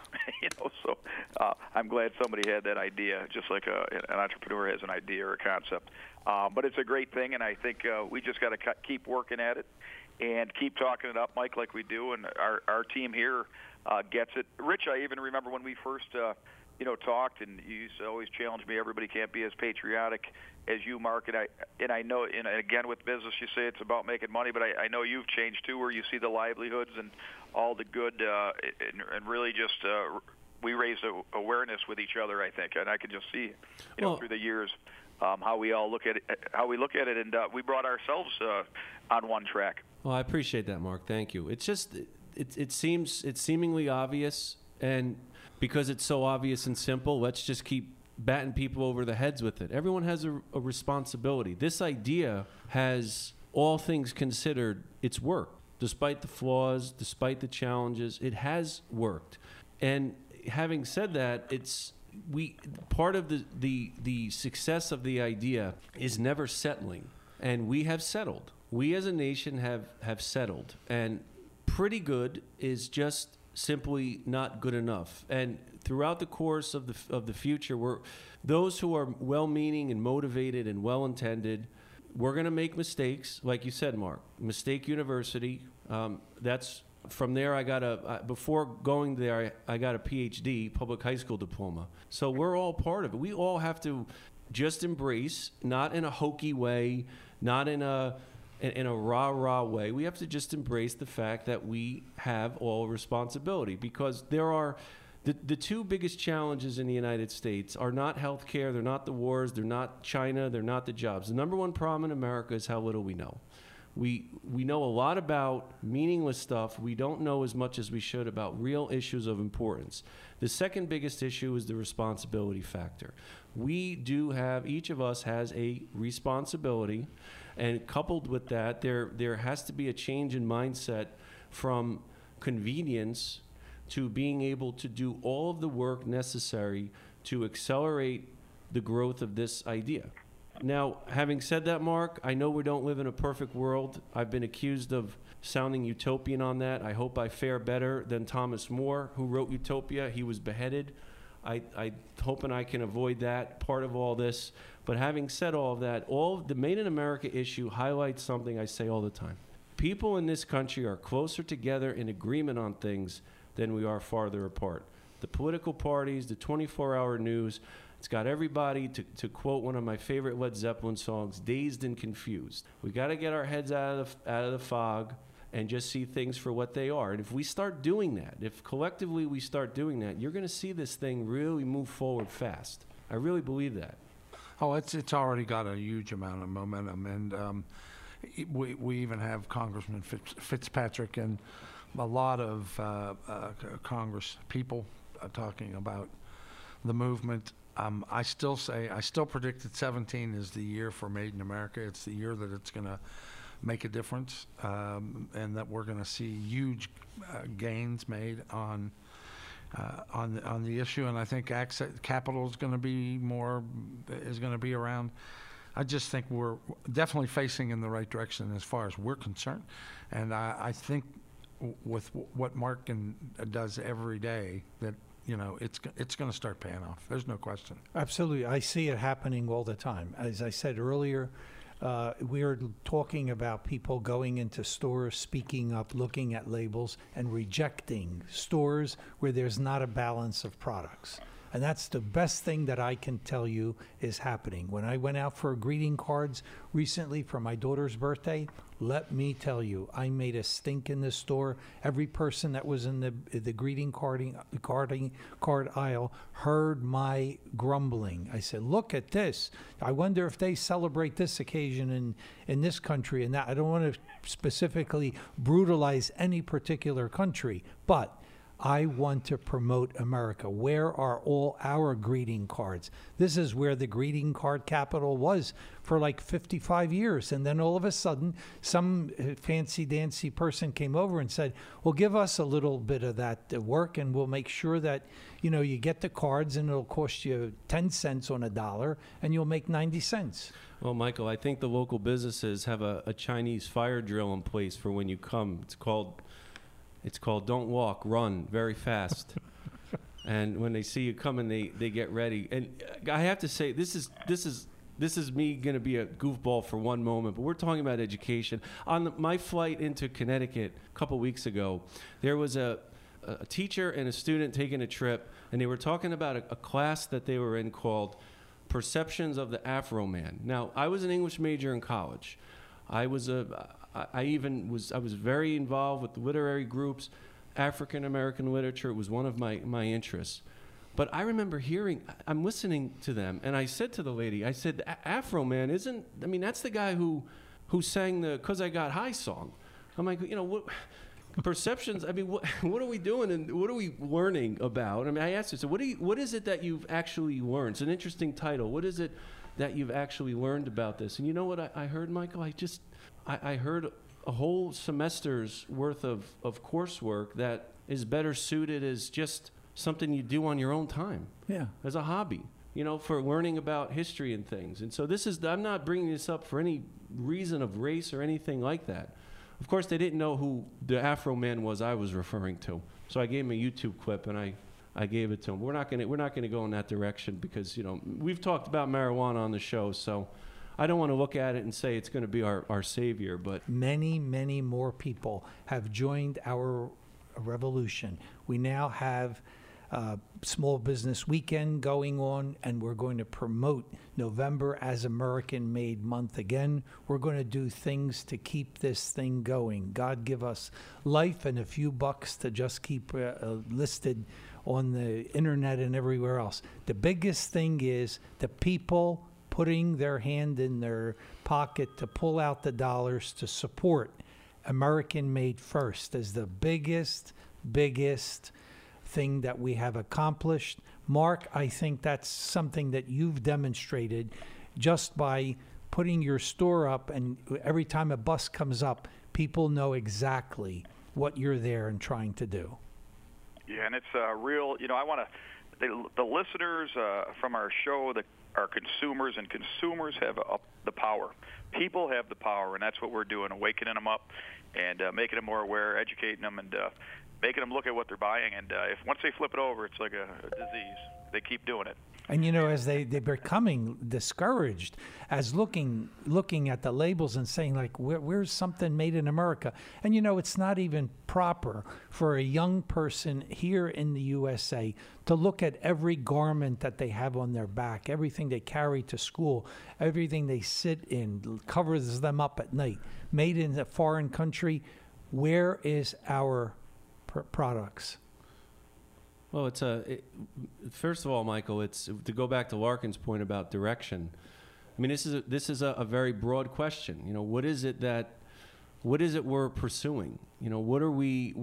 So I'm glad somebody had that idea, just like an entrepreneur has an idea or a concept. But it's a great thing, and I think we just got to keep working at it and keep talking it up, Mike, like we do. And our team here gets it. Rich, I even remember when we first talked, and you used to always challenge me, everybody can't be as patriotic as you, Mark. And I know, and again, with business, you say it's about making money, but I know you've changed too, where you see the livelihoods and all the good, and really just we raise awareness with each other, I think. And I can just see, through the years, how we all look at it, and we brought ourselves on one track. Well, I appreciate that, Mark. Thank you. It's just, it's seemingly obvious, and because it's so obvious and simple, let's just keep batting people over the heads with it. Everyone has a responsibility. This idea has, all things considered, it's worked. Despite the flaws, despite the challenges, it has worked. And having said that, part of the success of the idea is never settling. And we have settled. We as a nation have settled. And pretty good is just simply not good enough. And throughout the course of the future, those who are well-meaning and motivated and well-intended, we're going to make mistakes, like you said, Mark. Mistake University. That's from there. Before going there, I got a PhD, public high school diploma. So we're all part of it. We all have to just embrace, not in a hokey way, not in a rah-rah way. We have to just embrace the fact that we have all responsibility, because there are the two biggest challenges in the United States are not healthcare, they're not the wars, they're not China, they're not the jobs. The number one problem in America is how little we know. We know a lot about meaningless stuff. We don't know as much as we should about real issues of importance. The second biggest issue is the responsibility factor. Each of us has a responsibility, and coupled with that, there has to be a change in mindset from convenience to being able to do all of the work necessary to accelerate the growth of this idea. Now, having said that, Mark, I know we don't live in a perfect world. I've been accused of sounding utopian on that. I hope I fare better than Thomas More, who wrote Utopia. He was beheaded. I hoping I can avoid that part of all this. But having said all of that, all the Made in America issue highlights something I say all the time. People in this country are closer together in agreement on things than we are farther apart. The political parties, the 24-hour news, it's got everybody, to quote one of my favorite Led Zeppelin songs, dazed and confused. We got to get our heads out of the fog and just see things for what they are. And if we start doing that, if collectively we start doing that, you're going to see this thing really move forward fast. I really believe that. Oh, it's already got a huge amount of momentum, and we even have Congressman Fitzpatrick and a lot of Congress people talking about the movement. I still predict that 17 is the year for Made in America. It's the year that it's going to make a difference, and that we're going to see huge gains made on the issue. And I think capital is going to be around. I just think we're definitely facing in the right direction as far as we're concerned. And I think with what Mark does every day, that it's going to start paying off. There's no question. Absolutely. I see it happening all the time. As I said earlier, we are talking about people going into stores, speaking up, looking at labels, and rejecting stores where there's not a balance of products. And that's the best thing that I can tell you is happening. When I went out for greeting cards recently for my daughter's birthday, let me tell you, I made a stink in the store. Every person that was in the greeting card aisle heard my grumbling. I said, look at this. I wonder if they celebrate this occasion in this country. And that, I don't want to specifically brutalize any particular country, but I want to promote America. Where are all our greeting cards? This is where the greeting card capital was for like 55 years. And then all of a sudden, some fancy-dancy person came over and said, well, give us a little bit of that work, and we'll make sure that, you get the cards, and it'll cost you 10 cents on a dollar, and you'll make 90 cents. Well, Michael, I think the local businesses have a Chinese fire drill in place for when you come. It's called Don't Walk, Run very fast. And when they see you coming, they get ready. And I have to say, this is me going to be a goofball for one moment, but we're talking about education. On my flight into Connecticut a couple weeks ago, there was a teacher and a student taking a trip, and they were talking about a class that they were in called Perceptions of the Afro Man. Now, I was an English major in college. I was very involved with the literary groups, African American literature. It was one of my interests. But I remember I'm listening to them, and I said to the lady, I said, Afro Man that's the guy who sang the 'Cause I Got High song. I'm like, what perceptions, what are we doing, and what are we learning about? I asked her, so what is it that you've actually learned? It's an interesting title. What is it that you've actually learned about this? And you know what I heard, Michael? I heard a whole semester's worth of coursework that is better suited as just something you do on your own time. Yeah. As a hobby, for learning about history and things. And so I'm not bringing this up for any reason of race or anything like that. Of course, they didn't know who the Afro Man was I was referring to. So I gave him a YouTube clip, and I gave it to him. We're not going to go in that direction because, we've talked about marijuana on the show, so I don't want to look at it and say it's going to be our savior, but many, many more people have joined our revolution. We now have Small Business Weekend going on, and we're going to promote November as American Made Month again. We're going to do things to keep this thing going. God give us life and a few bucks to just keep listed on the internet and everywhere else. The biggest thing is the people putting their hand in their pocket to pull out the dollars to support American Made First is the biggest thing that we have accomplished. Mark, I think that's something that you've demonstrated just by putting your store up, and every time a bus comes up, people know exactly what you're there and trying to do. Yeah, and it's real, I want to, the listeners from our show, the are consumers, and consumers have the power. People have the power, and that's what we're doing, awakening them up and making them more aware, educating them, and making them look at what they're buying. And if once they flip it over, it's like a disease. They keep doing it. And as they're becoming discouraged, as looking at the labels and saying like, where's something made in America? And it's not even proper for a young person here in the USA to look at every garment that they have on their back, everything they carry to school, everything they sit in, covers them up at night, made in a foreign country. Where is our products? Well, first of all, Michael, it's to go back to Larkin's point about direction. I mean, this is a very broad question. What is it we're pursuing? What are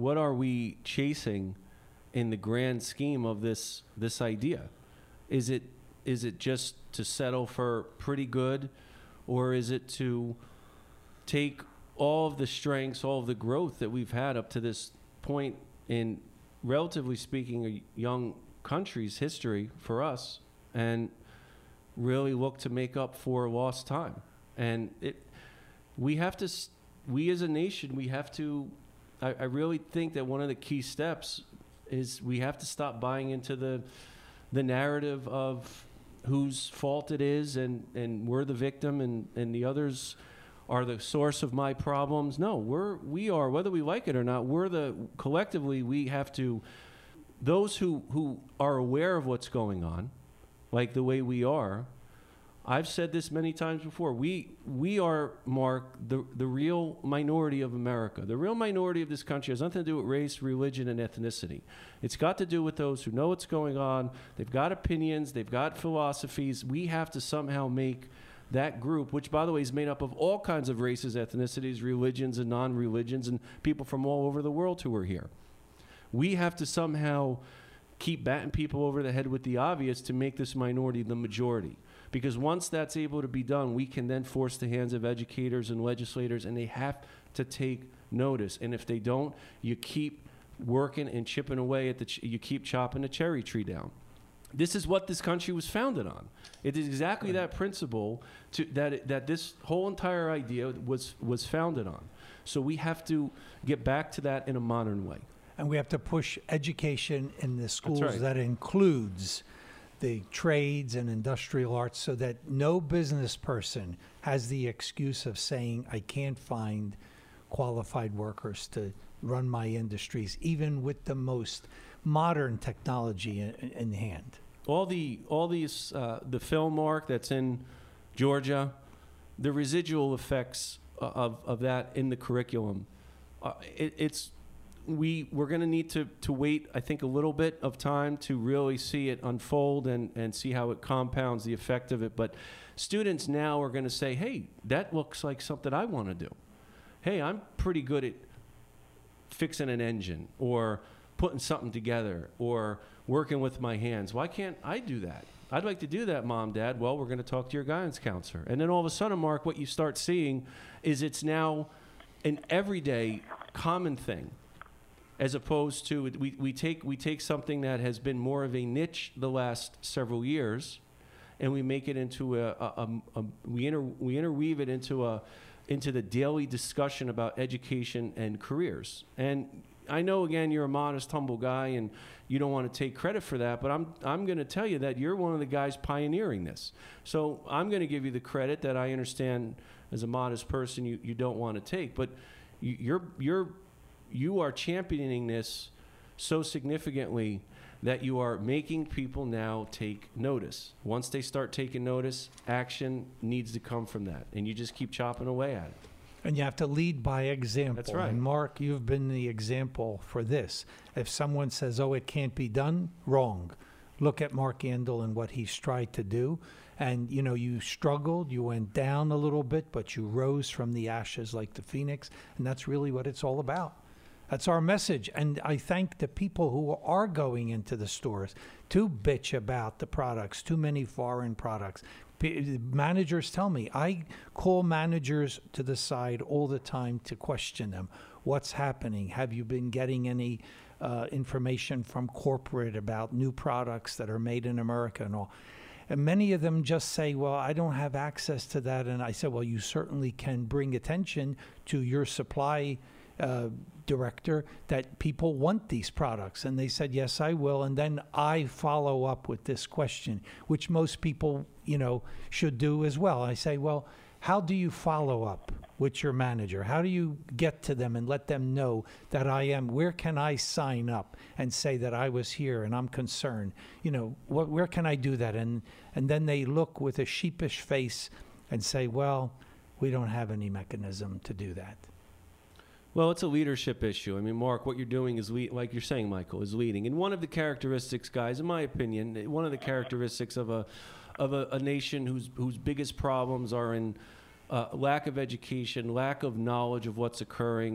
we chasing in the grand scheme of this idea? Is it just to settle for pretty good, or is it to take all of the strengths, all of the growth that we've had up to this point in, relatively speaking, a young country's history for us, and really look to make up for lost time? And we as a nation, we have to, I really think that one of the key steps is we have to stop buying into the narrative of whose fault it is, and we're the victim, and the others are the source of my problems. No, we are, whether we like it or not, collectively we have to, those who are aware of what's going on, like the way we are. I've said this many times before. We are, Mark, the real minority of America. The real minority of this country has nothing to do with race, religion, and ethnicity. It's got to do with those who know what's going on. They've got opinions. They've got philosophies. We have to somehow make that group, which, by the way, is made up of all kinds of races, ethnicities, religions, and non-religions, and people from all over the world who are here. We have to somehow keep batting people over the head with the obvious to make this minority the majority. Because once that's able to be done, we can then force the hands of educators and legislators, and they have to take notice. And if they don't, you keep working and chipping away at you keep chopping the cherry tree down. This is what this country was founded on. It is exactly that principle that this whole entire idea was founded on. So we have to get back to that in a modern way. And we have to push education in the schools That's right. that includes the trades and industrial arts, so that no business person has the excuse of saying, I can't find qualified workers to run my industries, even with the most modern technology in hand. All these the film, Mark, that's in Georgia, the residual effects of that in the curriculum, we're going to need to wait, I think, a little bit of time to really see it unfold and see how it compounds the effect of it. But students now are going to say, hey, that looks like something I want to do. Hey, I'm pretty good at fixing an engine or putting something together or working with my hands. Why can't I do that? I'd like to do that, Mom, Dad. Well, we're going to talk to your guidance counselor. And then all of a sudden, Mark, what you start seeing is it's now an everyday common thing, as opposed to we take something that has been more of a niche the last several years, and we make it into we interweave it into the daily discussion about education and careers. And I know, again, you're a modest, humble guy, and you don't want to take credit for that, but I'm going to tell you that you're one of the guys pioneering this. So I'm going to give you the credit that I understand as a modest person you don't want to take, but you are championing this so significantly that you are making people now take notice. Once they start taking notice, action needs to come from that, and you just keep chopping away at it. And you have to lead by example. That's right. And Mark, you've been the example for this. If someone says, oh, it can't be done, wrong. Look at Mark Andel and what he's tried to do. And, you struggled, you went down a little bit, but you rose from the ashes like the phoenix. And that's really what it's all about. That's our message. And I thank the people who are going into the stores to bitch about the products, too many foreign products. Managers tell me, I call managers to the side all the time to question them. What's happening? Have you been getting any information from corporate about new products that are made in America and all? And many of them just say, well, I don't have access to that. And I said, well, you certainly can bring attention to your supply director that people want these products. And they said, yes, I will. And then I follow up with this question, which most people, should do as well. I say, well, how do you follow up with your manager? How do you get to them and let them know that where can I sign up and say that I was here and I'm concerned? Where can I do that? And then they look with a sheepish face and say, well, we don't have any mechanism to do that. Well, it's a leadership issue. I mean, Mark, what you're doing is, like you're saying, Michael, is leading. And one of the characteristics, guys, in my opinion, one of the characteristics of a nation whose biggest problems are in lack of education, lack of knowledge of what's occurring,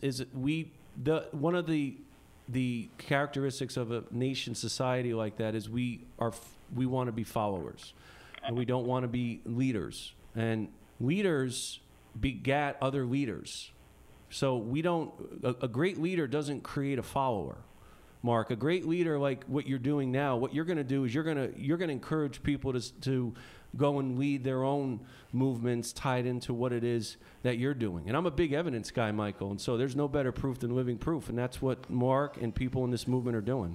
one of the characteristics of a nation society like that is we want to be followers, and we don't want to be leaders. And leaders begat other leaders. So a great leader doesn't create a follower, Mark. A great leader, like what you're doing now, what you're going to do is you're going to encourage people to go and lead their own movements tied into what it is that you're doing. And I'm a big evidence guy, Michael, and so there's no better proof than living proof, and that's what Mark and people in this movement are doing.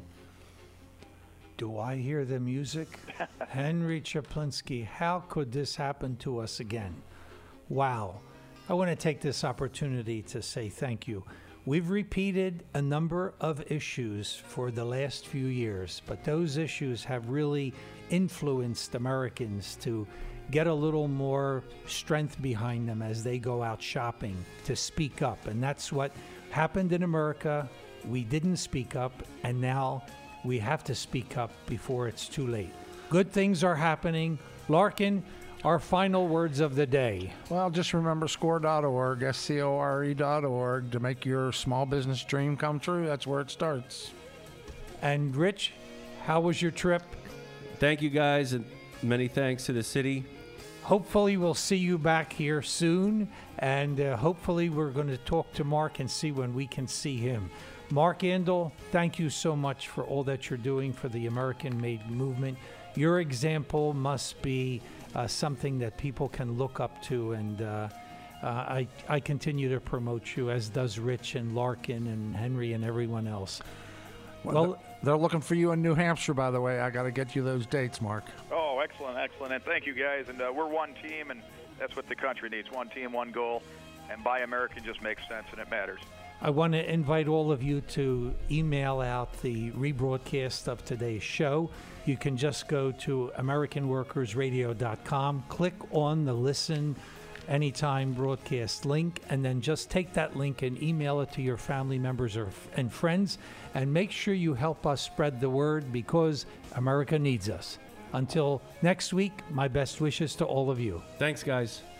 Do I hear the music? Henry Chaplinsky, how could this happen to us again? Wow. I want to take this opportunity to say thank you. We've repeated a number of issues for the last few years, but those issues have really influenced Americans to get a little more strength behind them as they go out shopping, to speak up. And that's what happened in America. We didn't speak up, and now we have to speak up before it's too late. Good things are happening. Larkin, our final words of the day. Well, just remember SCORE.org, SCORE.org, to make your small business dream come true. That's where it starts. And Rich, how was your trip? Thank you, guys, and many thanks to the city. Hopefully we'll see you back here soon, and hopefully we're going to talk to Mark and see when we can see him. Mark Andel, thank you so much for all that you're doing for the American-made movement. Your example must be something that people can look up to, and I continue to promote you, as does Rich and Larkin and Henry and everyone else. Well, they're looking for you in New Hampshire, by the way. I got to get you those dates, Mark. Oh, excellent. And thank you, guys. And we're one team, and that's what the country needs. One team, one goal. And Buy American just makes sense, and it matters. I want to invite all of you to email out the rebroadcast of today's show. You can just go to AmericanWorkersRadio.com, click on the Listen Anytime broadcast link, and then just take that link and email it to your family members and friends, and make sure you help us spread the word, because America needs us. Until next week, my best wishes to all of you. Thanks, guys.